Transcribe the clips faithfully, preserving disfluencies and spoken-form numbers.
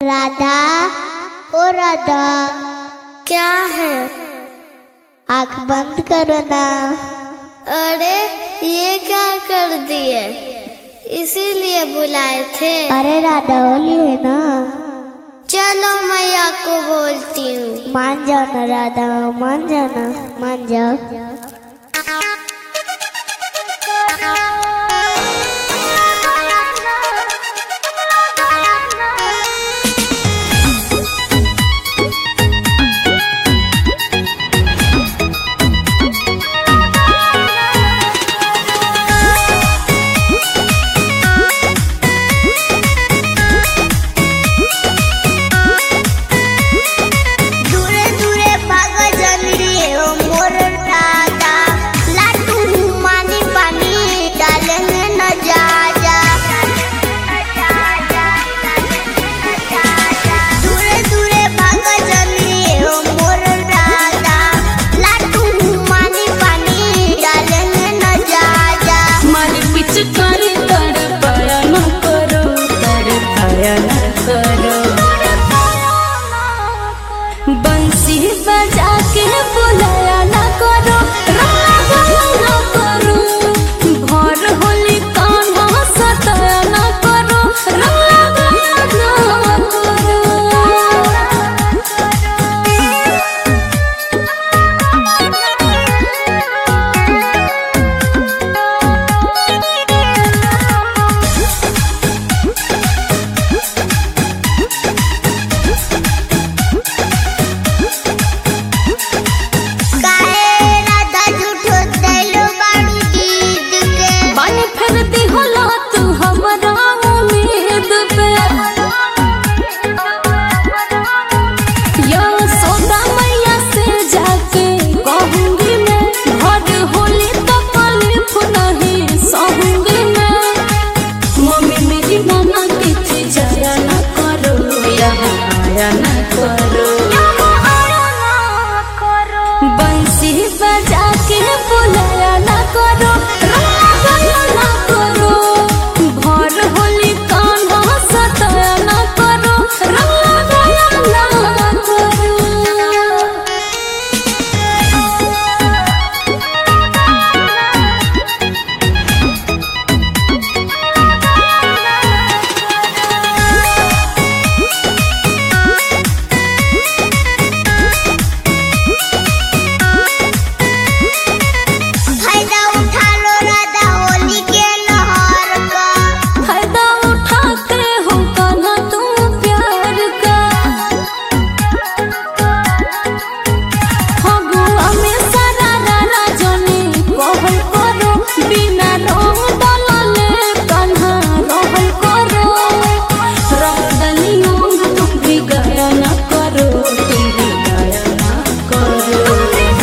राधा, ओ राधा, क्या है? आँख बंद करो ना। अरे ये क्या कर दिए? इसीलिए बुलाए थे। अरे राधा होली है ना। चलो मैया को बोलती हूँ। मान जाओ ना राधा, मान जाओ ना, मान जाओ। बंसी बजा के बुलाया ना करो, रंगा गया ना करो, भर होली कान्हा सताया ना करो, रंगा गया ना करो। बंसी बजा के बुलाया ना करो, रंगा गया ना करो, भर होली कान्हा सताया ना करो, रंगा गया ना करो।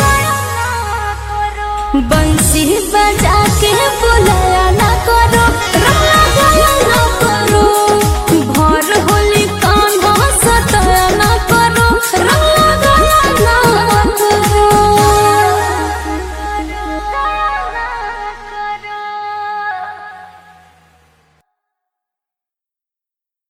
बंसी बजा के बुलाया ना करो।